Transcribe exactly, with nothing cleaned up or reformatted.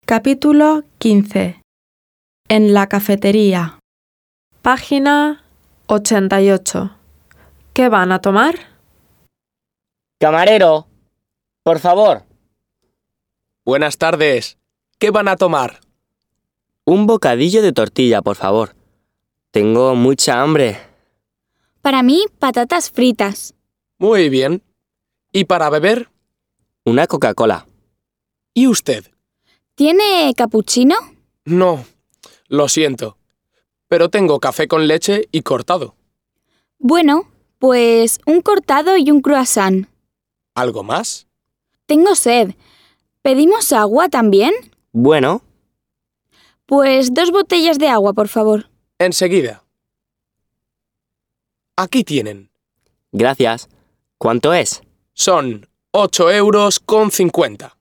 Capítulo quince. En la cafetería. Página ochenta y ocho. ¿Qué van a tomar? Camarero, por favor. Buenas tardes. ¿Qué van a tomar? Un bocadillo de tortilla, por favor. Tengo mucha hambre. Para mí, patatas fritas. Muy bien. ¿Y para beber? Una Coca-Cola. ¿Y usted? ¿Tiene capuchino? No, lo siento. Pero tengo café con leche y cortado. Bueno, pues un cortado y un croissant. ¿Algo más? Tengo sed. ¿Pedimos agua también? Bueno, Pues dos botellas de agua, por favor. Enseguida. Aquí tienen. gracias. ¿Cuánto es? Son ocho euros con cincuenta.